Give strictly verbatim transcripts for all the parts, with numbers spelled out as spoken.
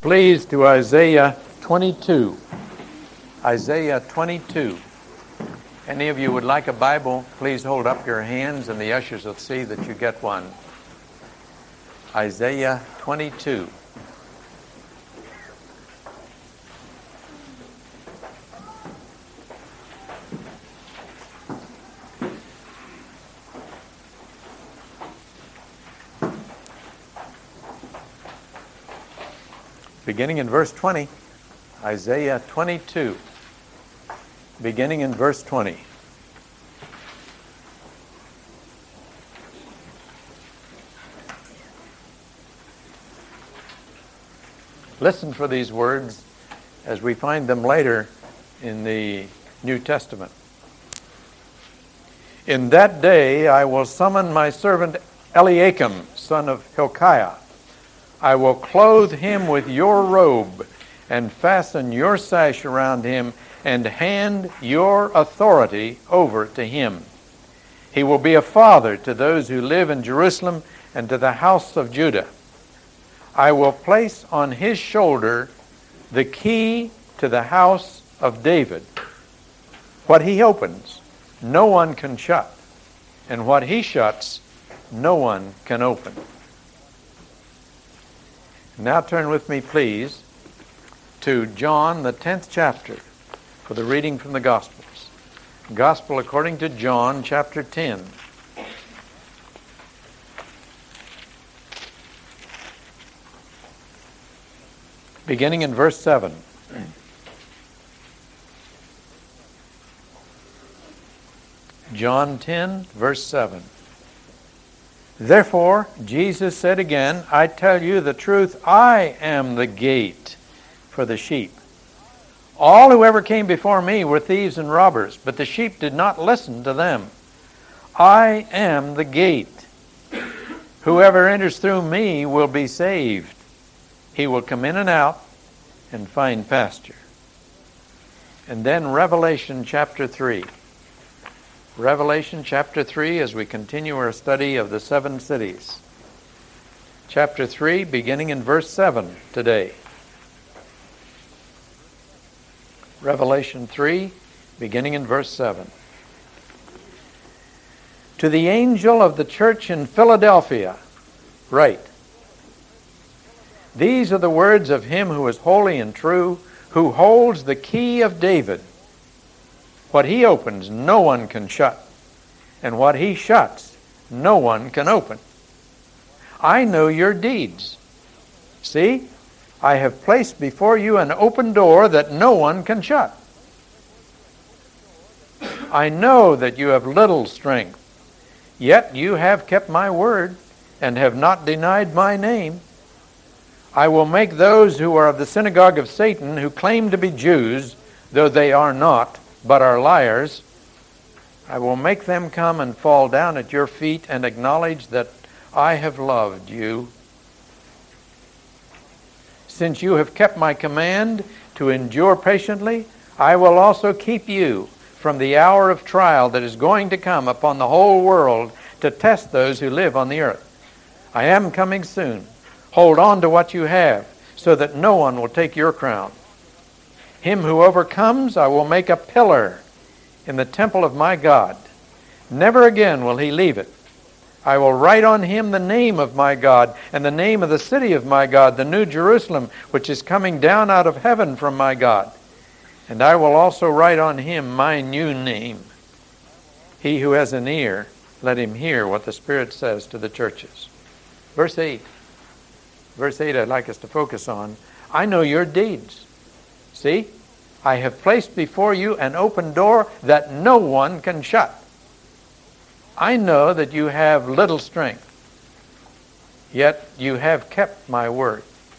Please to Isaiah twenty-two. Isaiah twenty-two. Any of you would like a Bible, please hold up your hands and the ushers will see that you get one. Isaiah twenty-two. Beginning in verse twenty, Isaiah twenty-two, beginning in verse twenty. Listen for these words as we find them later in the New Testament. In that day I will summon my servant Eliakim, son of Hilkiah. I will clothe him with your robe and fasten your sash around him and hand your authority over to him. He will be a father to those who live in Jerusalem and to the house of Judah. I will place on his shoulder the key to the house of David. What he opens, no one can shut, and what he shuts, no one can open. Now turn with me, please, to John, the tenth chapter, for the reading from the Gospels. Gospel according to John, chapter ten. Beginning in verse seven. John ten, verse seven. Therefore, Jesus said again, I tell you the truth, I am the gate for the sheep. All who ever came before me were thieves and robbers, but the sheep did not listen to them. I am the gate. Whoever enters through me will be saved. He will come in and out and find pasture. And then Revelation chapter three. Revelation chapter three, as we continue our study of the seven cities. Chapter three, beginning in verse seven today. Revelation three, beginning in verse seven. To the angel of the church in Philadelphia, write, these are the words of him who is holy and true, who holds the key of David. What he opens, no one can shut, and what he shuts, no one can open. I know your deeds. See, I have placed before you an open door that no one can shut. I know that you have little strength, yet you have kept my word and have not denied my name. I will make those who are of the synagogue of Satan, who claim to be Jews, though they are not, but are liars, I will make them come and fall down at your feet and acknowledge that I have loved you. Since you have kept my command to endure patiently, I will also keep you from the hour of trial that is going to come upon the whole world to test those who live on the earth. I am coming soon. Hold on to what you have, so that no one will take your crown. Him who overcomes, I will make a pillar in the temple of my God. Never again will he leave it. I will write on him the name of my God and the name of the city of my God, the new Jerusalem, which is coming down out of heaven from my God. And I will also write on him my new name. He who has an ear, let him hear what the Spirit says to the churches. Verse eight. Verse eight I'd like us to focus on. I know your deeds. See, I have placed before you an open door that no one can shut. I know that you have little strength, yet you have kept my word.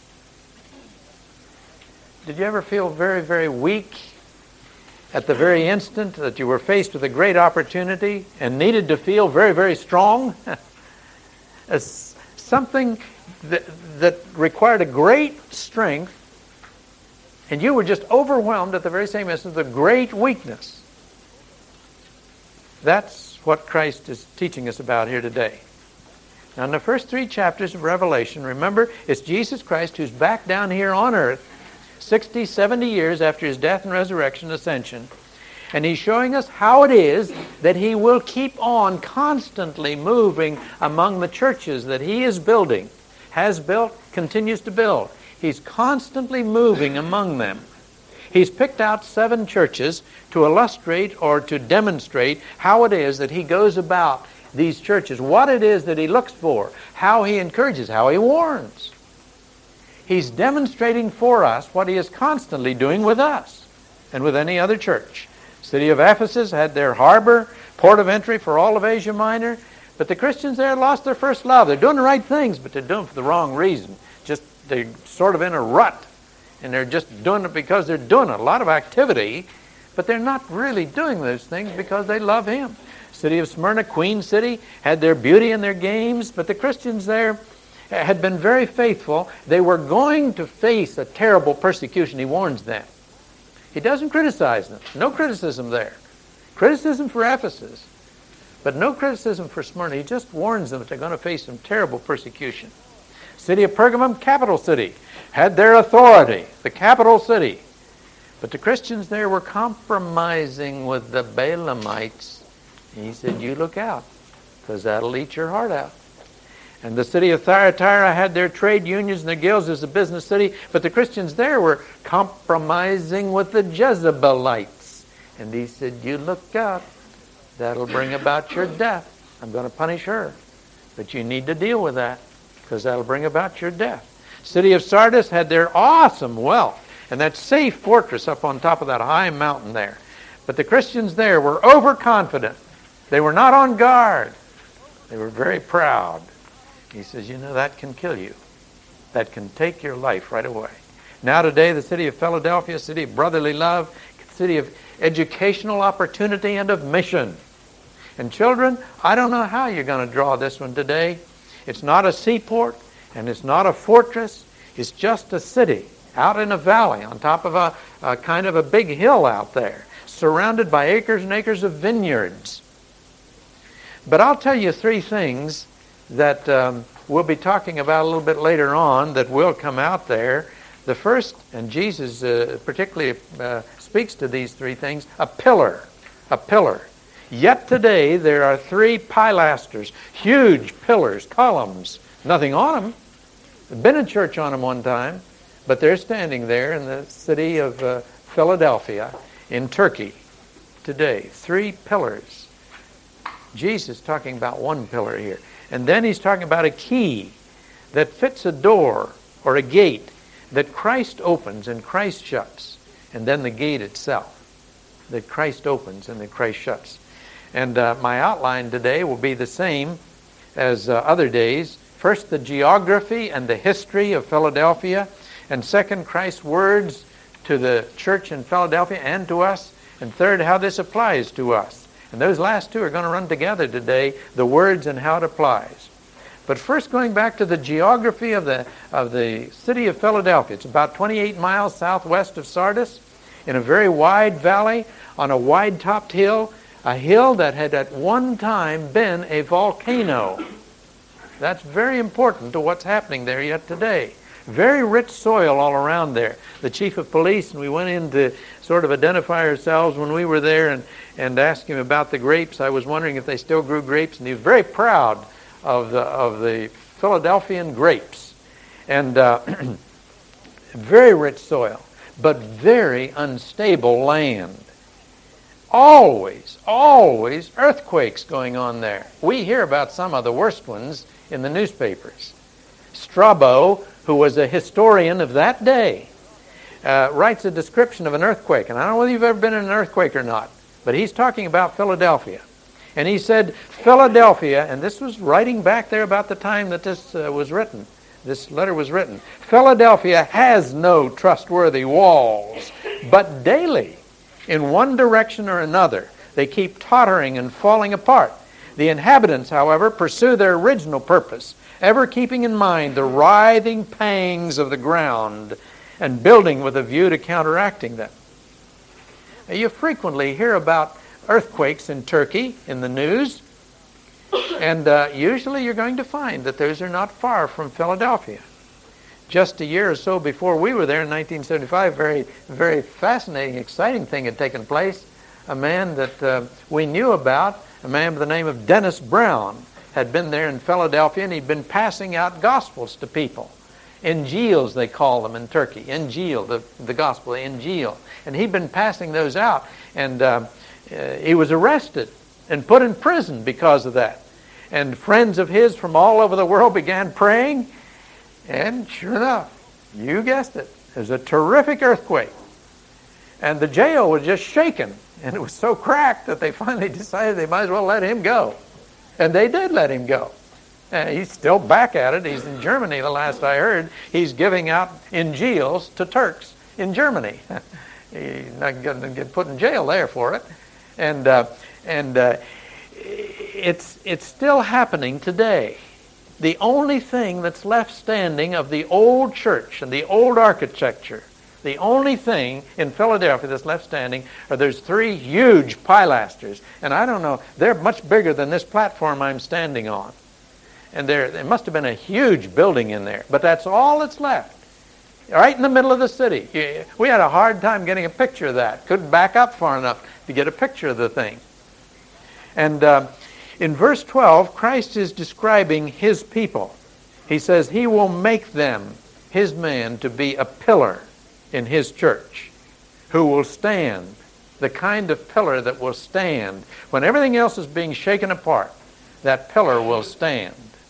Did you ever feel very, very weak at the very instant that you were faced with a great opportunity and needed to feel very, very strong? As something that, that required a great strength, and you were just overwhelmed at the very same instant with great weakness. That's what Christ is teaching us about here today. Now, in the first three chapters of Revelation, remember, it's Jesus Christ who's back down here on earth sixty, seventy years after his death and resurrection, ascension. And he's showing us how it is that he will keep on constantly moving among the churches that he is building, has built, continues to build. He's constantly moving among them. He's picked out seven churches to illustrate or to demonstrate how it is that he goes about these churches, what it is that he looks for, how he encourages, how he warns. He's demonstrating for us what he is constantly doing with us and with any other church. City of Ephesus had their harbor, port of entry for all of Asia Minor, but the Christians there lost their first love. They're doing the right things, but they're doing it for the wrong reason. Just they're sort of in a rut, and they're just doing it because they're doing a lot of activity, but they're not really doing those things because they love him. City of Smyrna, Queen City, had their beauty and their games, but the Christians there had been very faithful. They were going to face a terrible persecution. He warns them. He doesn't criticize them. No criticism there. Criticism for Ephesus, but no criticism for Smyrna. He just warns them that they're going to face some terrible persecution. City of Pergamum, capital city, had their authority, the capital city. But the Christians there were compromising with the Balaamites. And he said, you look out, because that'll eat your heart out. And the city of Thyatira had their trade unions and their guilds as a business city, but the Christians there were compromising with the Jezebelites. And he said, you look out, that'll bring about your death. I'm going to punish her. But you need to deal with that, because that'll bring about your death. City of Sardis had their awesome wealth and that safe fortress up on top of that high mountain there. But the Christians there were overconfident. They were not on guard. They were very proud. He says, you know, that can kill you. That can take your life right away. Now today, the city of Philadelphia, city of brotherly love, city of educational opportunity and of mission. And children, I don't know how you're going to draw this one today. It's not a seaport, and it's not a fortress. It's just a city out in a valley on top of a, a kind of a big hill out there, surrounded by acres and acres of vineyards. But I'll tell you three things that um, we'll be talking about a little bit later on that will come out there. The first, and Jesus uh, particularly uh, speaks to these three things, a pillar, a pillar. Yet today there are three pilasters, huge pillars, columns, nothing on them. There's been a church on them one time, but they're standing there in the city of uh, Philadelphia in Turkey today. Three pillars. Jesus is talking about one pillar here. And then he's talking about a key that fits a door or a gate that Christ opens and Christ shuts. And then the gate itself that Christ opens and that Christ shuts. And uh, my outline today will be the same as uh, other days. First, the geography and the history of Philadelphia. And second, Christ's words to the church in Philadelphia and to us. And third, how this applies to us. And those last two are going to run together today, the words and how it applies. But first, going back to the geography of the of the city of Philadelphia. It's about twenty-eight miles southwest of Sardis, in a very wide valley, on a wide-topped hill, a hill that had at one time been a volcano. That's very important to what's happening there yet today. Very rich soil all around there. The chief of police, and we went in to sort of identify ourselves when we were there and, and ask him about the grapes. I was wondering if they still grew grapes, and he was very proud of the, of the Philadelphian grapes. And uh, very rich soil, but very unstable land. Always, always earthquakes going on there. We hear about some of the worst ones in the newspapers. Strabo, who was a historian of that day, uh, writes a description of an earthquake. And I don't know whether you've ever been in an earthquake or not, but he's talking about Philadelphia. And he said, Philadelphia, and this was writing back there about the time that this uh, was written, this letter was written, Philadelphia has no trustworthy walls, but daily, in one direction or another, they keep tottering and falling apart. The inhabitants, however, pursue their original purpose, ever keeping in mind the writhing pangs of the ground and building with a view to counteracting them. Now, you frequently hear about earthquakes in Turkey in the news. And uh, usually you're going to find that those are not far from Philadelphia. Just a year or so before we were there in nineteen seventy-five, very, very fascinating, exciting thing had taken place. A man that uh, we knew about, a man by the name of Dennis Brown, had been there in Philadelphia, and he'd been passing out gospels to people. Injils, they call them in Turkey. Injil, the, the gospel, Injil. And he'd been passing those out, and uh, uh, he was arrested and put in prison because of that. And friends of his from all over the world began praying, and sure enough, you guessed it, there's a terrific earthquake. And the jail was just shaken, and it was so cracked that they finally decided they might as well let him go. And they did let him go. Uh, he's still back at it. He's in Germany, the last I heard. He's giving out Injils to Turks in Germany. He's not going to get put in jail there for it. And uh, and uh, it's it's still happening today. The only thing that's left standing of the old church and the old architecture, the only thing in Philadelphia that's left standing are those three huge pilasters. And I don't know, they're much bigger than this platform I'm standing on. And there, there must have been a huge building in there. But that's all that's left. Right in the middle of the city. We had a hard time getting a picture of that. Couldn't back up far enough to get a picture of the thing. And uh, in verse twelve, Christ is describing his people. He says he will make them, his man, to be a pillar in his church, who will stand, the kind of pillar that will stand. When everything else is being shaken apart, that pillar will stand.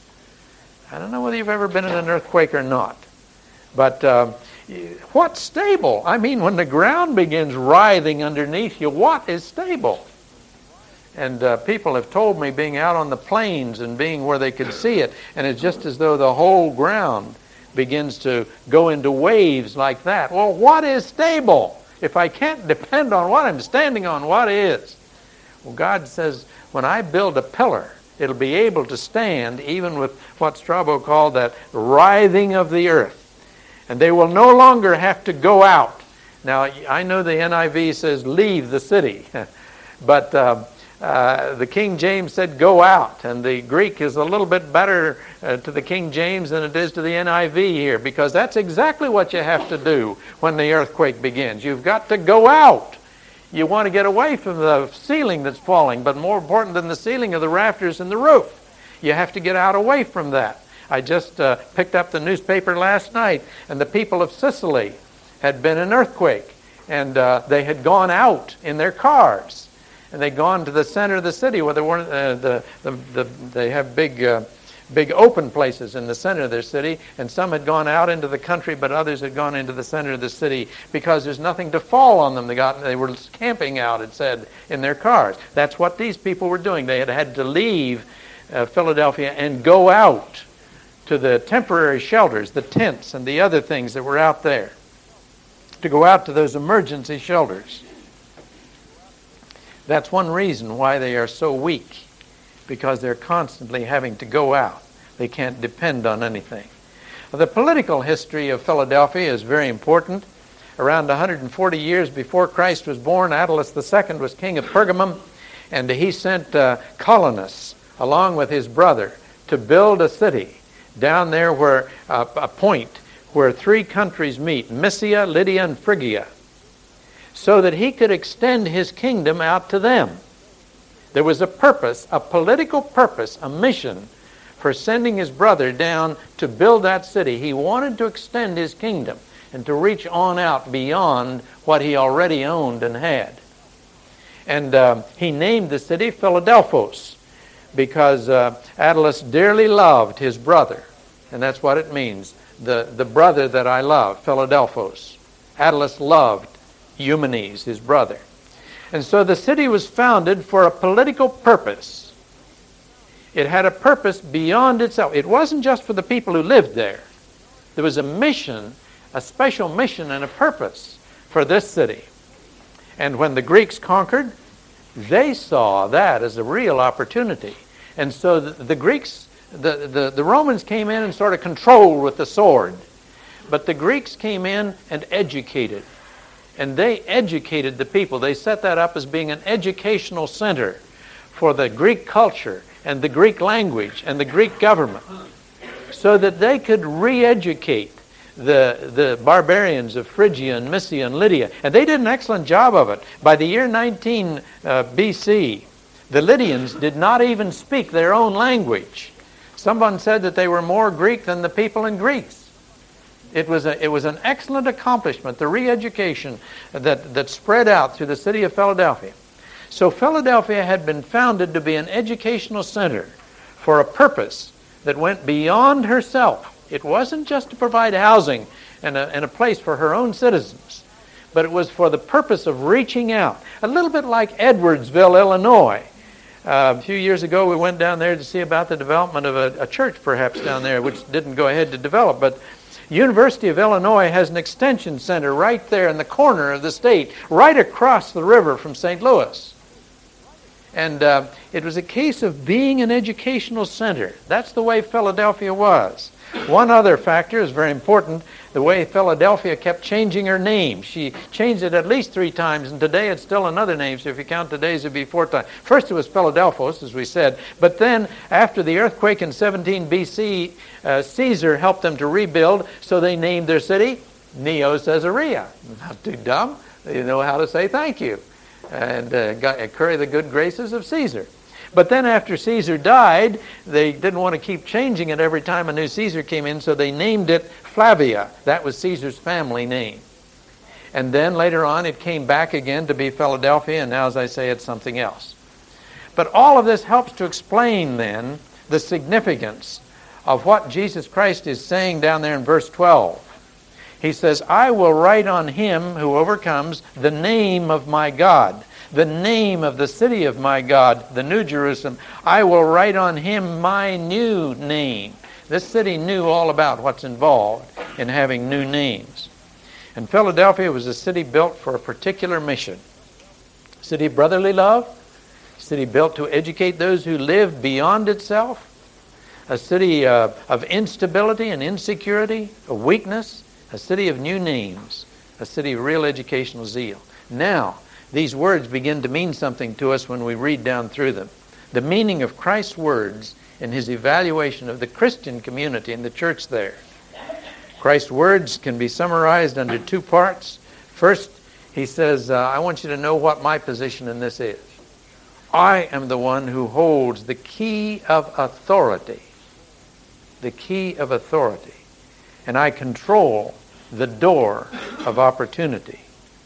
I don't know whether you've ever been in an earthquake or not, but uh, what's stable? I mean, when the ground begins writhing underneath you, what is stable? And uh, people have told me, being out on the plains and being where they could see it, and it's just as though the whole ground begins to go into waves like that. Well, what is stable? If I can't depend on what I'm standing on, what is? Well, God says, when I build a pillar, it'll be able to stand even with what Strabo called that writhing of the earth. And they will no longer have to go out. Now, I know the N I V says leave the city, but uh, uh, the King James said go out. And the Greek is a little bit better uh, to the King James than it is to the N I V here, because that's exactly what you have to do when the earthquake begins. You've got to go out. You want to get away from the ceiling that's falling, but more important than the ceiling are the rafters and the roof. You have to get out away from that. I just uh, picked up the newspaper last night, and the people of Sicily had been in an earthquake, and uh, they had gone out in their cars, and they'd gone to the center of the city where there weren't uh, the, the the they have big. Uh, big open places in the center of their city, and some had gone out into the country, but others had gone into the center of the city because there's nothing to fall on them. They got they were camping out, it said, in their cars. That's what these people were doing. They had had to leave uh, Philadelphia and go out to the temporary shelters, the tents and the other things that were out there, to go out to those emergency shelters. That's one reason why they are so weak, because they're constantly having to go out. They can't depend on anything. The political history of Philadelphia is very important. Around one hundred forty years before Christ was born, Attalus the Second was king of Pergamum, and he sent uh, colonists along with his brother to build a city down there where uh, a point where three countries meet, Mysia, Lydia, and Phrygia, so that he could extend his kingdom out to them. There was a purpose, a political purpose, a mission for sending his brother down to build that city. He wanted to extend his kingdom and to reach on out beyond what he already owned and had. And uh, he named the city Philadelphos because uh, Attalus dearly loved his brother. And that's what it means, the, the brother that I love, Philadelphos. Attalus loved Eumenes, his brother. And so the city was founded for a political purpose. It had a purpose beyond itself. It wasn't just for the people who lived there. There was a mission, a special mission and a purpose for this city. And when the Greeks conquered, they saw that as a real opportunity. And so the, the Greeks, the, the, the Romans came in and sort of controlled with the sword. But the Greeks came in and educated. And they educated the people. They set that up as being an educational center for the Greek culture and the Greek language and the Greek government, so that they could re-educate the, the barbarians of Phrygia and Mysia and Lydia. And they did an excellent job of it. By the year nineteen uh, B C, the Lydians did not even speak their own language. Someone said that they were more Greek than the people in Greece. It was a, it was an excellent accomplishment, the re-education that, that spread out through the city of Philadelphia. So Philadelphia had been founded to be an educational center for a purpose that went beyond herself. It wasn't just to provide housing and a, and a place for her own citizens, but it was for the purpose of reaching out. A little bit like Edwardsville, Illinois. Uh, a few years ago, we went down there to see about the development of a, a church, perhaps, down there, which didn't go ahead to develop. But University of Illinois has an extension center right there in the corner of the state, right across the river from Saint Louis. And uh, it was a case of being an educational center. That's the way Philadelphia was. One other factor is very important, the way Philadelphia kept changing her name. She changed it at least three times, and today it's still another name, so if you count the days, it'd be four times. First it was Philadelphos, as we said, but then after the earthquake in seventeen B C, uh, Caesar helped them to rebuild, so they named their city Neo-Caesarea. Not too dumb. They know how to say thank you and uh, got, uh, curry the good graces of Caesar. But then after Caesar died, they didn't want to keep changing it every time a new Caesar came in, so they named it Flavia. That was Caesar's family name. And then later on it came back again to be Philadelphia, and now, as I say, it's something else. But all of this helps to explain then the significance of what Jesus Christ is saying down there in verse twelve. He says, I will write on him who overcomes the name of my God. The name of the city of my God, the New Jerusalem. I will write on him my new name. This city knew all about what's involved in having new names. And Philadelphia was a city built for a particular mission. A city of brotherly love. A city built to educate those who live beyond itself. A city uh, of instability and insecurity, of weakness. A city of new names. A city of real educational zeal. Now, these words begin to mean something to us when we read down through them. The meaning of Christ's words in his evaluation of the Christian community in the church there. Christ's words can be summarized under two parts. First, he says, uh, I want you to know what my position in this is. I am the one who holds the key of authority. The key of authority. And I control the door of opportunity.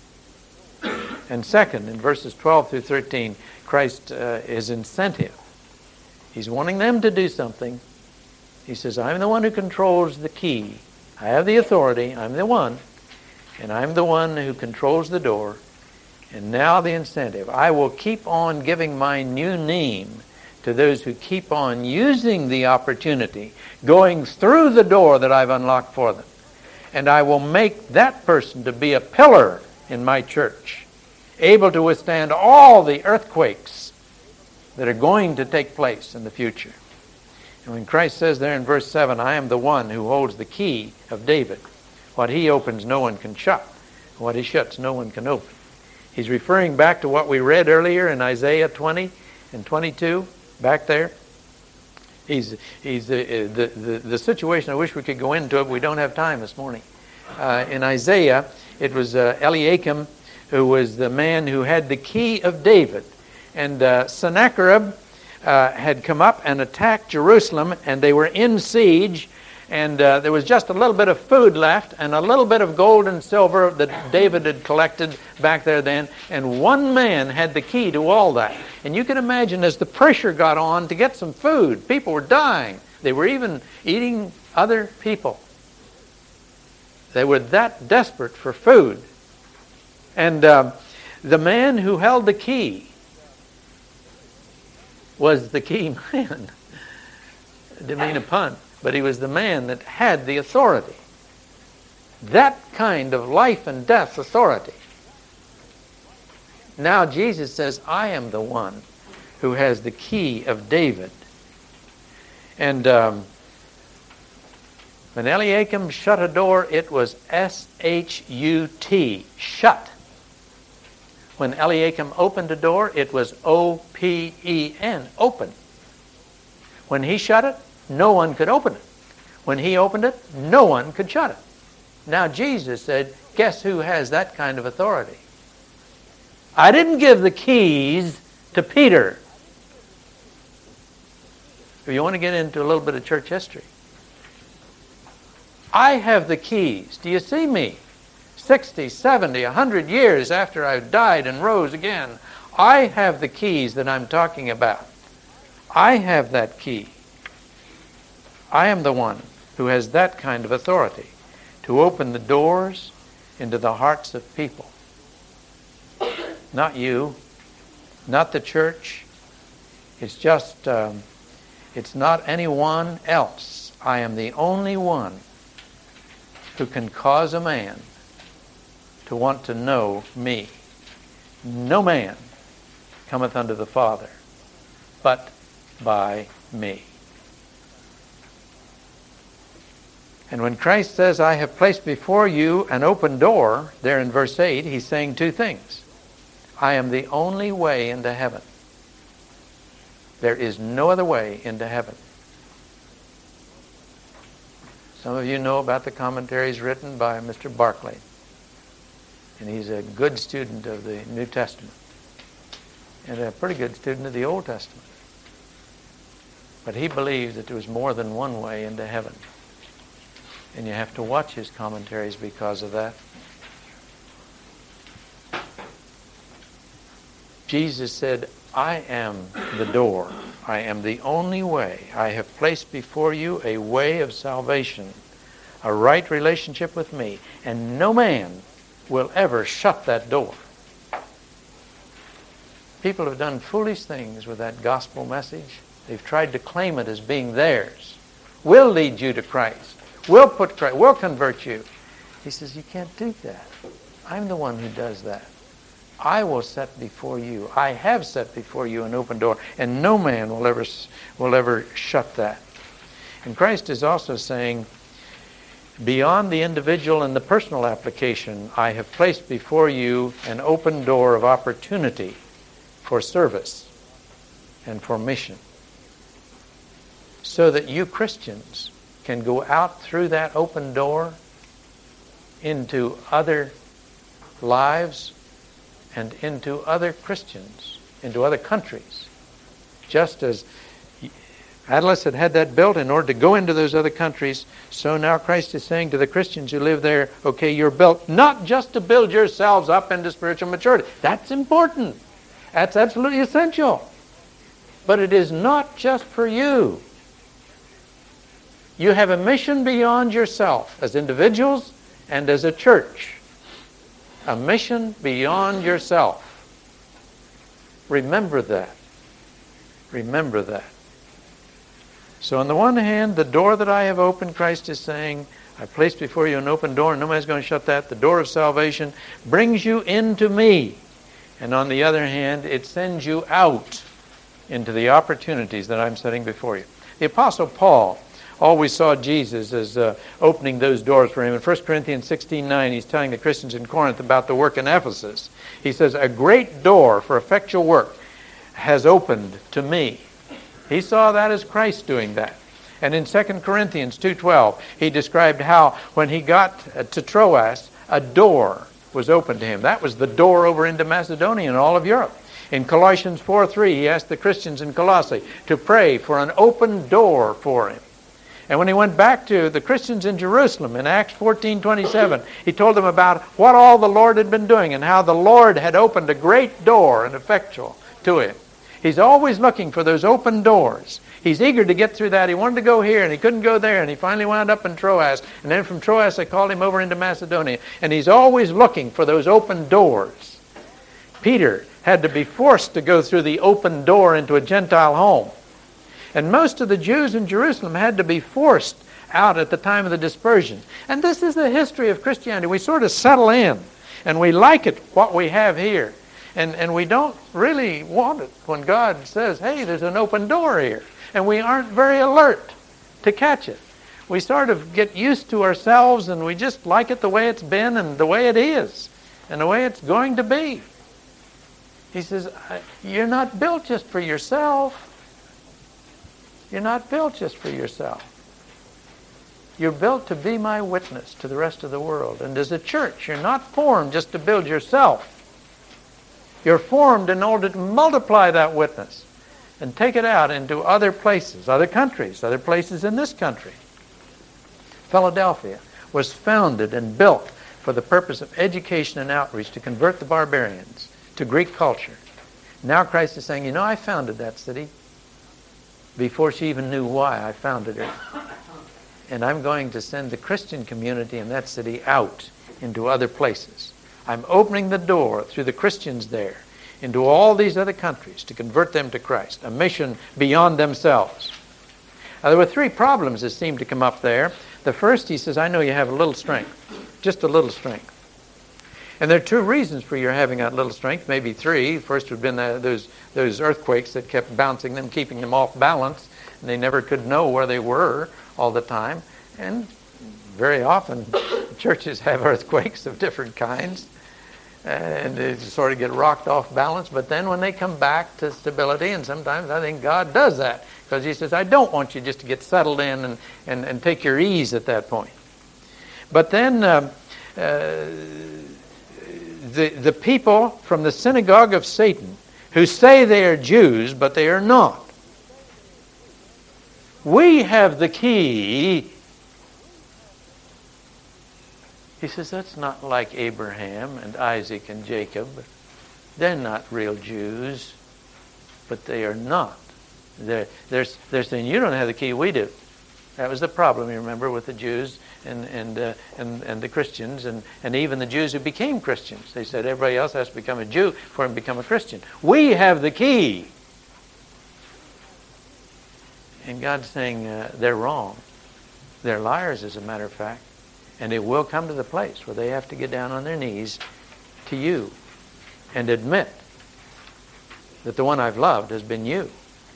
And second, in verses twelve through thirteen, Christ uh, is incentive. He's wanting them to do something. He says, I'm the one who controls the key. I have the authority. I'm the one. And I'm the one who controls the door. And now the incentive. I will keep on giving my new name to those who keep on using the opportunity, going through the door that I've unlocked for them. And I will make that person to be a pillar in my church, able to withstand all the earthquakes that are going to take place in the future. And when Christ says there in verse seven, I am the one who holds the key of David. What he opens, no one can shut. What he shuts, no one can open. He's referring back to what we read earlier in Isaiah twenty and twenty-two, back there. He's, he's uh, the, the, the situation, I wish we could go into it, but we don't have time this morning. Uh, in Isaiah, it was uh, Eliakim, who was the man who had the key of David. And uh, Sennacherib uh, had come up and attacked Jerusalem, and they were in siege, and uh, there was just a little bit of food left, and a little bit of gold and silver that David had collected back there then, and one man had the key to all that. And you can imagine as the pressure got on to get some food, people were dying. They were even eating other people. They were that desperate for food. And uh, the man who held the key was the key man. I didn't mean a pun, but he was the man that had the authority. That kind of life and death authority. Now Jesus says, I am the one who has the key of David. And um, when Eliakim shut a door, it was S H U T, shut. When Eliakim opened a door, it was O P E N, open. When he shut it, no one could open it. When he opened it, no one could shut it. Now Jesus said, guess who has that kind of authority? I didn't give the keys to Peter. If you want to get into a little bit of church history, I have the keys. Do you see me? sixty, seventy, one hundred years after I've died and rose again, I have the keys that I'm talking about. I have that key. I am the one who has that kind of authority to open the doors into the hearts of people. Not you, not the church. It's just, um, it's not anyone else. I am the only one who can cause a man to want to know me. No man cometh unto the Father but by me. And when Christ says, I have placed before you an open door, there in verse eight, he's saying two things. I am the only way into heaven. There is no other way into heaven. Some of you know about the commentaries written by Mister Barclay. And he's a good student of the New Testament. And a pretty good student of the Old Testament. But he believes that there was more than one way into heaven. And you have to watch his commentaries because of that. Jesus said, I am the door. I am the only way. I have placed before you a way of salvation, a right relationship with me, and no man will ever shut that door. People have done foolish things with that gospel message. They've tried to claim it as being theirs. We'll lead you to Christ. We'll put Christ. We'll convert you. He says, you can't do that. I'm the one who does that. I will set before you. I have set before you an open door, and no man will ever will ever shut that. And Christ is also saying, beyond the individual and the personal application, I have placed before you an open door of opportunity for service and for mission, so that you Christians can go out through that open door into other lives and into other Christians, into other countries. Just as Atlas had had that built in order to go into those other countries, so now Christ is saying to the Christians who live there, okay, you're built not just to build yourselves up into spiritual maturity. That's important. That's absolutely essential. But it is not just for you. You have a mission beyond yourself as individuals and as a church. A mission beyond yourself. Remember that. Remember that. So on the one hand, the door that I have opened, Christ is saying, I place before you an open door, and no man's going to shut that. The door of salvation brings you into me. And on the other hand, it sends you out into the opportunities that I'm setting before you. The Apostle Paul always saw Jesus as uh, opening those doors for him. In First Corinthians sixteen nine, he's telling the Christians in Corinth about the work in Ephesus. He says, a great door for effectual work has opened to me. He saw that as Christ doing that. And in Second Corinthians two twelve, he described how when he got to Troas, a door was opened to him. That was the door over into Macedonia and all of Europe. In Colossians four three, he asked the Christians in Colossae to pray for an open door for him. And when he went back to the Christians in Jerusalem in Acts fourteen twenty-seven, he told them about what all the Lord had been doing and how the Lord had opened a great door and effectual to him. He's always looking for those open doors. He's eager to get through that. He wanted to go here and he couldn't go there, and he finally wound up in Troas. And then from Troas they called him over into Macedonia. And he's always looking for those open doors. Peter had to be forced to go through the open door into a Gentile home. And most of the Jews in Jerusalem had to be forced out at the time of the dispersion. And this is the history of Christianity. We sort of settle in, and we like it, what we have here. And, and we don't really want it when God says, hey, there's an open door here. And we aren't very alert to catch it. We sort of get used to ourselves, and we just like it the way it's been and the way it is and the way it's going to be. He says, you're not built just for yourself. You're not built just for yourself. You're built to be my witness to the rest of the world. And as a church, you're not formed just to build yourself. You're formed in order to multiply that witness and take it out into other places, other countries, other places in this country. Philadelphia was founded and built for the purpose of education and outreach to convert the barbarians to Greek culture. Now Christ is saying, you know, I founded that city before she even knew why I founded it. And I'm going to send the Christian community in that city out into other places. I'm opening the door through the Christians there into all these other countries to convert them to Christ, a mission beyond themselves. Now, there were three problems that seemed to come up there. The first, he says, I know you have a little strength, just a little strength. And there are two reasons for your having that little strength, maybe three. First would have been the, those, those earthquakes that kept bouncing them, keeping them off balance, and they never could know where they were all the time. And very often, churches have earthquakes of different kinds, and they sort of get rocked off balance. But then when they come back to stability, and sometimes I think God does that, because he says, I don't want you just to get settled in and, and, and take your ease at that point. But then uh, uh, the, the people from the synagogue of Satan who say they are Jews, but they are not. We have the key. He says, that's not like Abraham and Isaac and Jacob. They're not real Jews, but they are not. They're, they're, they're saying, you don't have the key, we do. That was the problem, you remember, with the Jews and and uh, and, and the Christians, and, and even the Jews who became Christians. They said everybody else has to become a Jew for him to become a Christian. We have the key. And God's saying uh, they're wrong. They're liars, as a matter of fact. And it will come to the place where they have to get down on their knees to you and admit that the one I've loved has been you.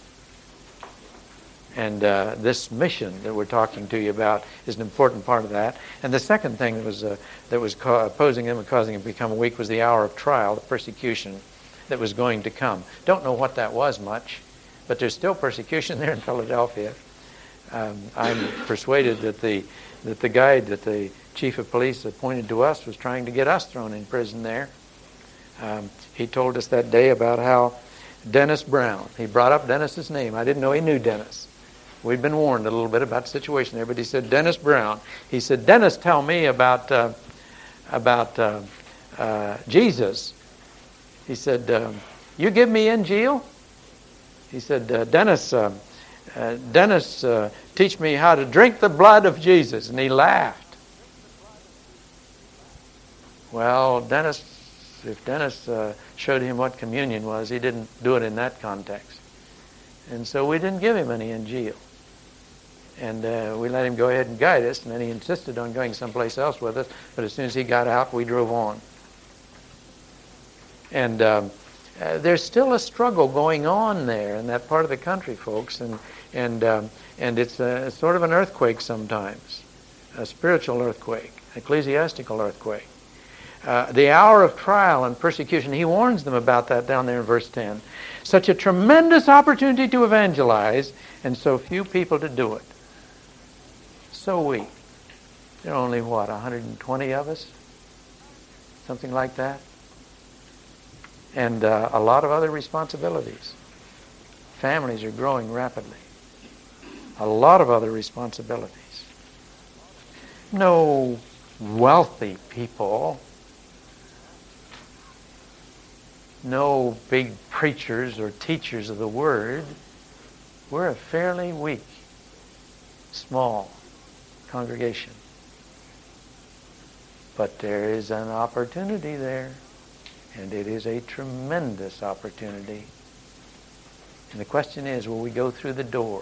And uh, this mission that we're talking to you about is an important part of that. And the second thing that was uh, that was ca- opposing him and causing him to become weak was the hour of trial, the persecution that was going to come. Don't know what that was much, but there's still persecution there in Philadelphia. Um, I'm persuaded that the that the guy that the chief of police appointed to us was trying to get us thrown in prison there. Um, he told us that day about how Dennis Brown, he brought up Dennis's name. I didn't know he knew Dennis. We'd been warned a little bit about the situation there, but he said, Dennis Brown. He said, Dennis, tell me about uh, about uh, uh, Jesus. He said, um, you give me in jail? He said, uh, Dennis, uh, uh, Dennis, uh, teach me how to drink the blood of Jesus. And he laughed. Well, Dennis, if Dennis uh, showed him what communion was, he didn't do it in that context. And so we didn't give him any in jail. And uh, we let him go ahead and guide us, and then he insisted on going someplace else with us. But as soon as he got out, we drove on. And um, uh, there's still a struggle going on there in that part of the country, folks. And and um, and it's a, sort of an earthquake sometimes, a spiritual earthquake, ecclesiastical earthquake. Uh, the hour of trial and persecution, he warns them about that down there in verse ten. Such a tremendous opportunity to evangelize, and so few people to do it. So weak. There are only, what, one hundred twenty of us? Something like that. And uh, a lot of other responsibilities. Families are growing rapidly. A lot of other responsibilities. No wealthy people. No big preachers or teachers of the Word. We're a fairly weak, small congregation. But there is an opportunity there, and it is a tremendous opportunity. And the question is, will we go through the door?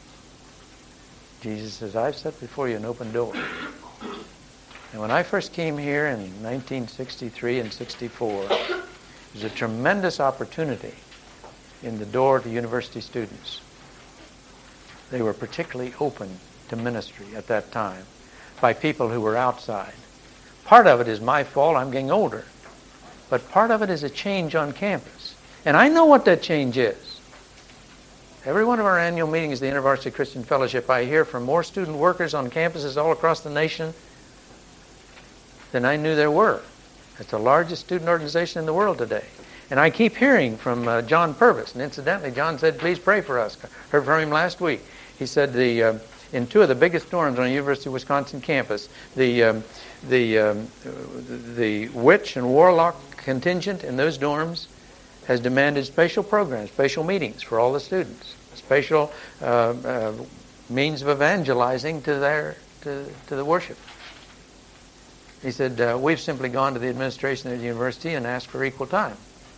Jesus says, I've set before you an open door. And when I first came here in nineteen sixty-three and sixty-four, there's a tremendous opportunity in the door to university students. They were particularly open to ministry at that time by people who were outside. Part of it is my fault, I'm getting older. But part of it is a change on campus. And I know what that change is. Every one of our annual meetings at the InterVarsity Christian Fellowship, I hear from more student workers on campuses all across the nation than I knew there were. It's the largest student organization in the world today. And I keep hearing from uh, John Purvis. And incidentally, John said, please pray for us. Heard from him last week. He said the uh, in two of the biggest dorms on the University of Wisconsin campus, the, um, the, um, the witch and warlock contingent in those dorms has demanded special programs, special meetings for all the students, special uh, uh, means of evangelizing to their to, to the worship. He said, uh, we've simply gone to the administration of the university and asked for equal time.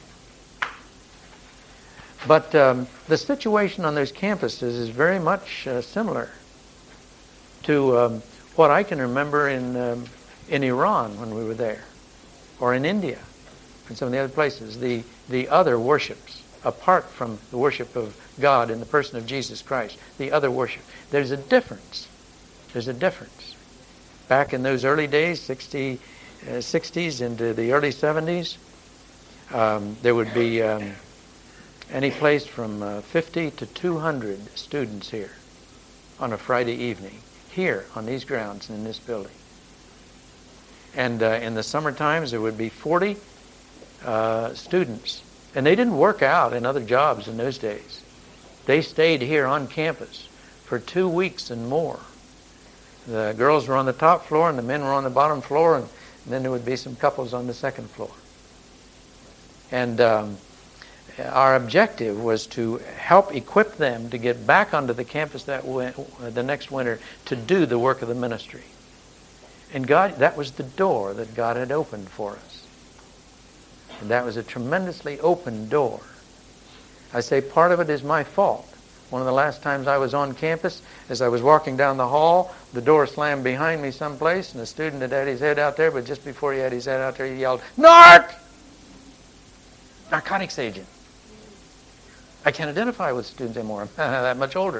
But um, the situation on those campuses is very much uh, similar to um, what I can remember in um, in Iran when we were there, or in India, and some of the other places. The the other worships, apart from the worship of God in the person of Jesus Christ, the other worship. There's a difference. There's a difference. Back in those early days, sixty, uh, sixties into the early seventies, um, there would be um, any place from uh, fifty to two hundred students here on a Friday evening, here on these grounds in this building. And uh, in the summer times, there would be forty uh, students. And they didn't work out in other jobs in those days. They stayed here on campus for two weeks and more. The girls were on the top floor and the men were on the bottom floor, and, and then there would be some couples on the second floor. And um, our objective was to help equip them to get back onto the campus that win- the next winter to do the work of the ministry. And God, that was the door that God had opened for us. And that was a tremendously open door. I say part of it is my fault. One of the last times I was on campus, as I was walking down the hall, the door slammed behind me someplace, and a student had had his head out there, but just before he had his head out there, he yelled, "Narc! Narcotics agent." I can't identify with students anymore. I'm that much older.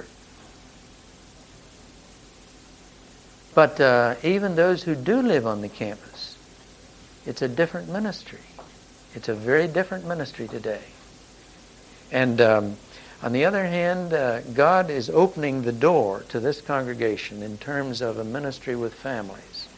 But uh, even those who do live on the campus, it's a different ministry. It's a very different ministry today. And um, on the other hand, uh, God is opening the door to this congregation in terms of a ministry with families.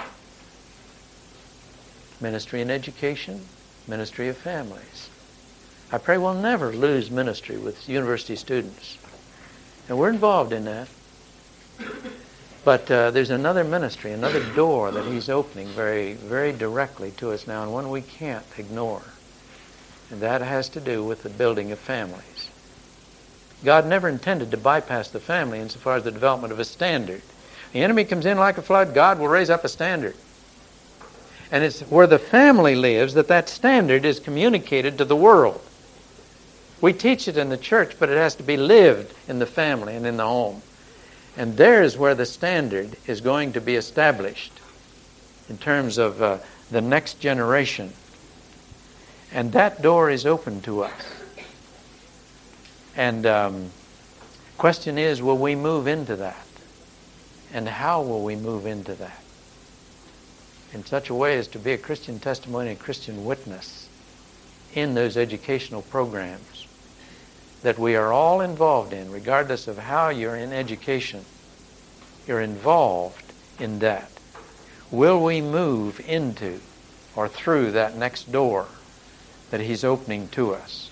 Ministry in education, ministry of families. I pray we'll never lose ministry with university students. And we're involved in that. But uh, there's another ministry, another door that He's opening very, very directly to us now, and one we can't ignore. And that has to do with the building of families. God never intended to bypass the family insofar as the development of a standard. The enemy comes in like a flood, God will raise up a standard. And it's where the family lives that that standard is communicated to the world. We teach it in the church, but it has to be lived in the family and in the home. And there's where the standard is going to be established in terms of uh, the next generation. And that door is open to us. And um, question is, will we move into that? And how will we move into that? In such a way as to be a Christian testimony and Christian witness in those educational programs that we are all involved in, regardless of how you're in education. You're involved in that. Will we move into or through that next door that He's opening to us?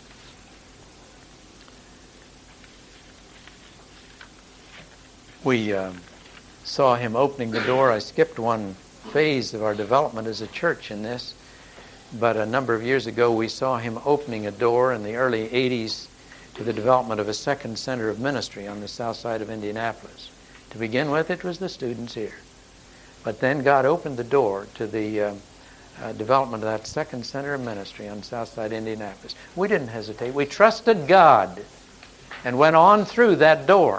We um, saw Him opening the door. I skipped one phase of our development as a church in this, but a number of years ago we saw Him opening a door in the early eighties to the development of a second center of ministry on the south side of Indianapolis. To begin with, it was the students here. But then God opened the door to the uh, uh, development of that second center of ministry on south side Indianapolis. We didn't hesitate. We trusted God and went on through that door.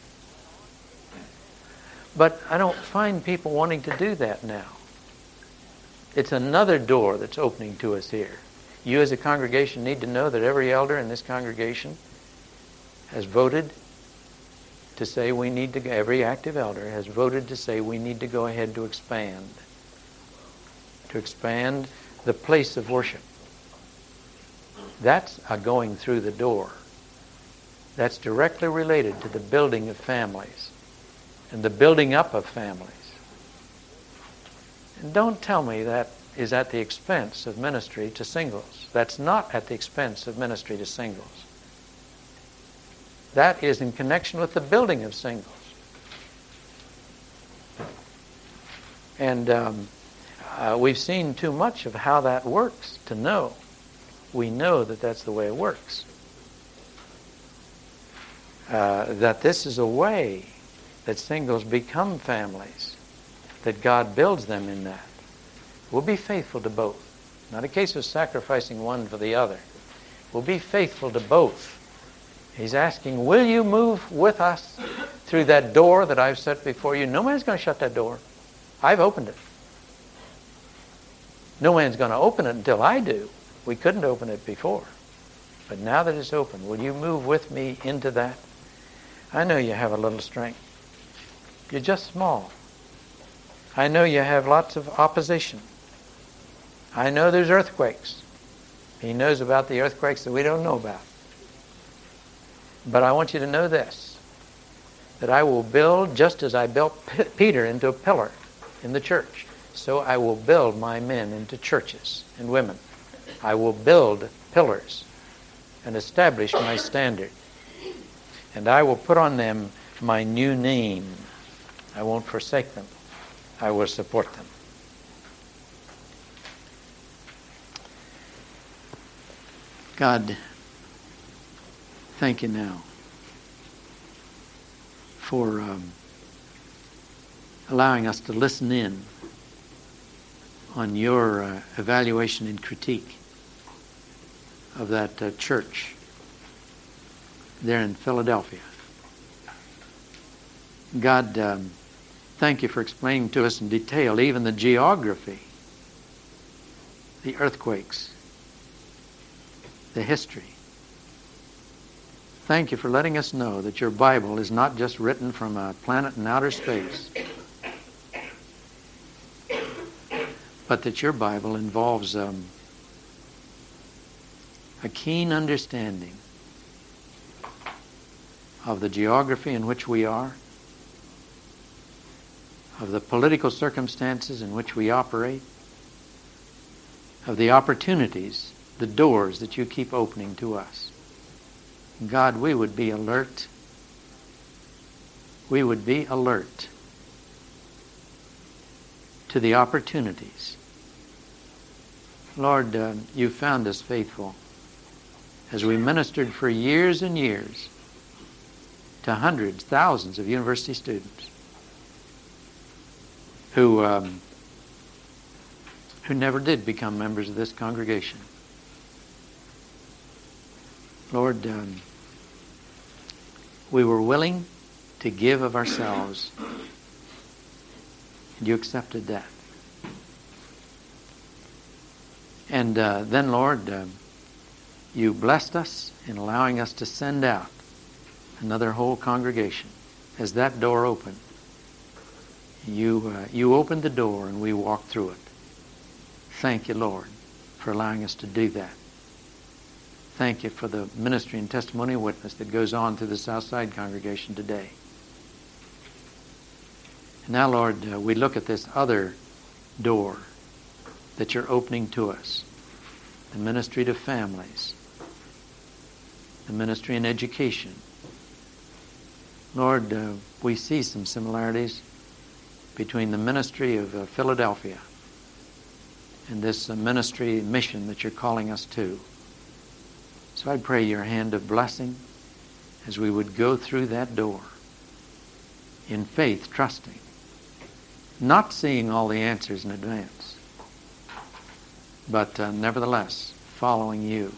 But I don't find people wanting to do that now. It's another door that's opening to us here. You as a congregation need to know that every elder in this congregation has voted to say we need to, every active elder has voted to say we need to go ahead to expand. To expand the place of worship. That's a going through the door. that's directly related to the building of families and the building up of families. And don't tell me that is at the expense of ministry to singles. That's not at the expense of ministry to singles. That is in connection with the building of singles. And um, uh, we've seen too much of how that works to know. We know that that's the way it works. Uh, that this is a way that singles become families, that God builds them in that. We'll be faithful to both. Not a case of sacrificing one for the other. We'll be faithful to both. He's asking, will you move with us through that door that I've set before you? No man's going to shut that door. I've opened it. No man's going to open it until I do. We couldn't open it before. But now that it's open, will you move with me into that? I know you have a little strength. You're just small. I know you have lots of opposition. I know there's earthquakes. He knows about the earthquakes that we don't know about. But I want you to know this, that I will build, just as I built P- Peter into a pillar in the church, so I will build my men into churches and women. I will build pillars and establish my standard. And I will put on them my new name. I won't forsake them. I will support them. God, thank you now for um, allowing us to listen in on your uh, evaluation and critique of that uh, church there in Philadelphia. God, um, thank you for explaining to us in detail even the geography, the earthquakes, the history. Thank you for letting us know that your Bible is not just written from a planet in outer space, but that your Bible involves um, a keen understanding of the geography in which we are, of the political circumstances in which we operate, of the opportunities, the doors that you keep opening to us. God, we would be alert. We would be alert to the opportunities. Lord, uh, you found us faithful as we ministered for years and years to hundreds, thousands of university students who um, who never did become members of this congregation. Lord, um, we were willing to give of ourselves, and you accepted that. And uh, then, Lord, uh, you blessed us in allowing us to send out another whole congregation. As that door opened, you uh, you opened the door and we walked through it. Thank you, Lord, for allowing us to do that. Thank you for the ministry and testimony and witness that goes on through the Southside congregation today. And now, Lord, uh, we look at this other door that you're opening to us, the ministry to families, the ministry in education. Lord, uh, we see some similarities between the ministry of uh, Philadelphia and this uh, ministry mission that you're calling us to. So I pray your hand of blessing as we would go through that door in faith, trusting, not seeing all the answers in advance, but uh, nevertheless following you.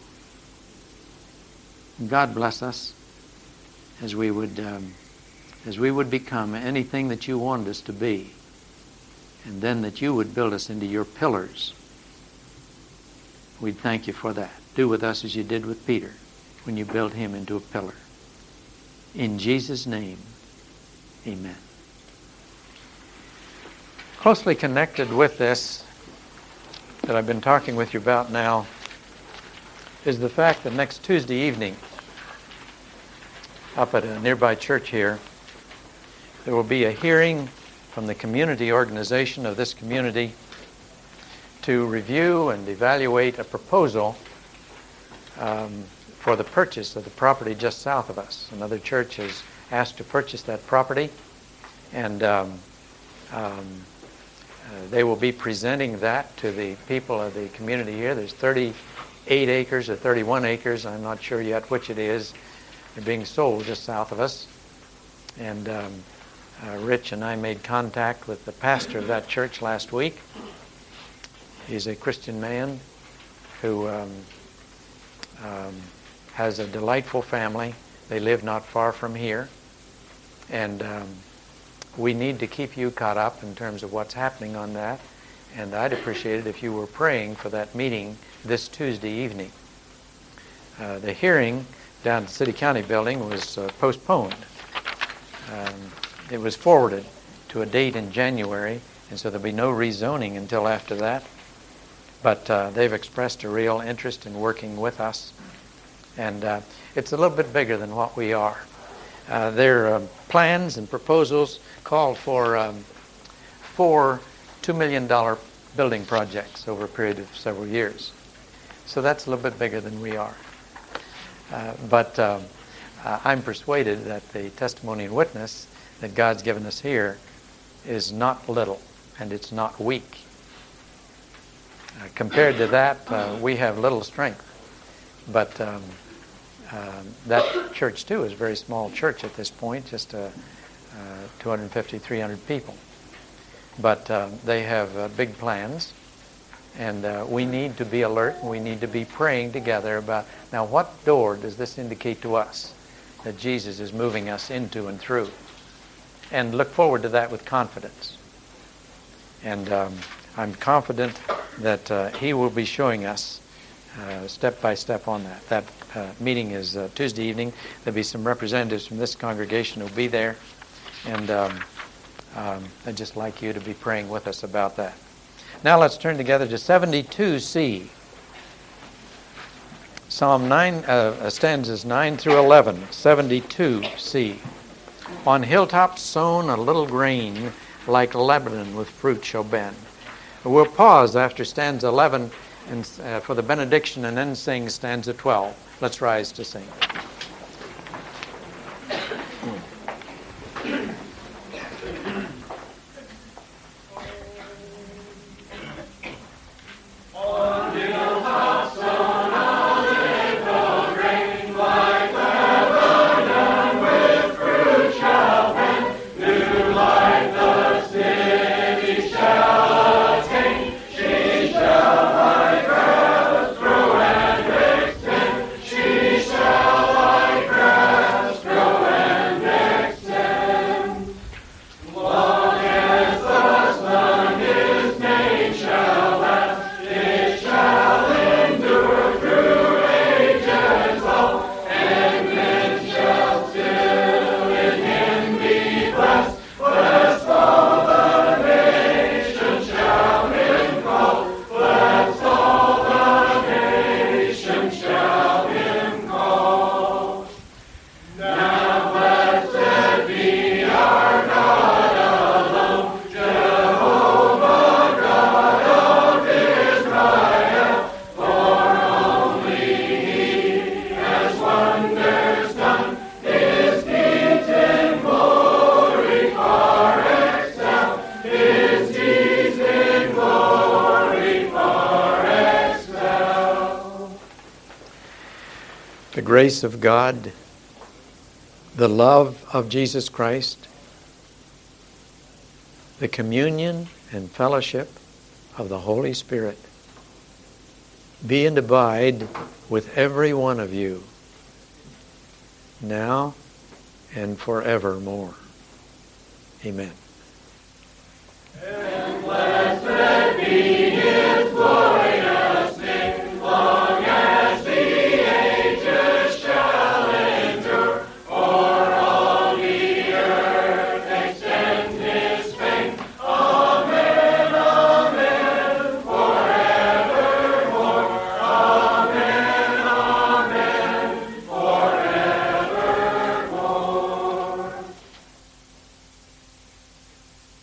God bless us as we would um, as we would become anything that you wanted us to be, and then that you would build us into your pillars. We'd thank you for that. Do with us as you did with Peter when you built him into a pillar. In Jesus' name, amen. Closely connected with this that I've been talking with you about now is the fact that next Tuesday evening up at a nearby church here. There will be a hearing from the community organization of this community to review and evaluate a proposal um, for the purchase of the property just south of us. Another church has asked to purchase that property, and um, um, uh, they will be presenting that to the people of the community here. There's thirty-eight acres or thirty-one acres, I'm not sure yet which it is. They're being sold just south of us. And um, uh, Rich and I made contact with the pastor of that church last week. He's a Christian man who um, um, has a delightful family. They live not far from here. And um, we need to keep you caught up in terms of what's happening on that. And I'd appreciate it if you were praying for that meeting this Tuesday evening. Uh, the hearing down at the City County building was uh, postponed. Um, it was forwarded to a date in January, and so there'll be no rezoning until after that. But uh, they've expressed a real interest in working with us. And uh, it's a little bit bigger than what we are. Uh, their uh, plans and proposals called for um, four two million dollars building projects over a period of several years. So that's a little bit bigger than we are. Uh, but um, uh, I'm persuaded that the testimony and witness that God's given us here is not little, and it's not weak. Uh, compared to that, uh, we have little strength. But um, uh, that church, too, is a very small church at this point, just uh, uh, two hundred fifty, three hundred people. But uh, they have uh, big plans, and uh, we need to be alert, and we need to be praying together about, now what door does this indicate to us that Jesus is moving us into and through? And look forward to that with confidence. And um, I'm confident that uh, he will be showing us uh, step by step on that. That uh, meeting is uh, Tuesday evening. There'll be some representatives from this congregation who will be there. And um, um, I'd just like you to be praying with us about that. Now let's turn together to seventy-two C. Psalm nine, uh, stanzas nine through eleven, seventy-two C. On hilltops sown a little grain, like Lebanon with fruit shall bend. We'll pause after stanza eleven and, uh, for the benediction and then sing stanza twelve. Let's rise to sing. The grace of God, the love of Jesus Christ, the communion and fellowship of the Holy Spirit be and abide with every one of you, now and forevermore. Amen.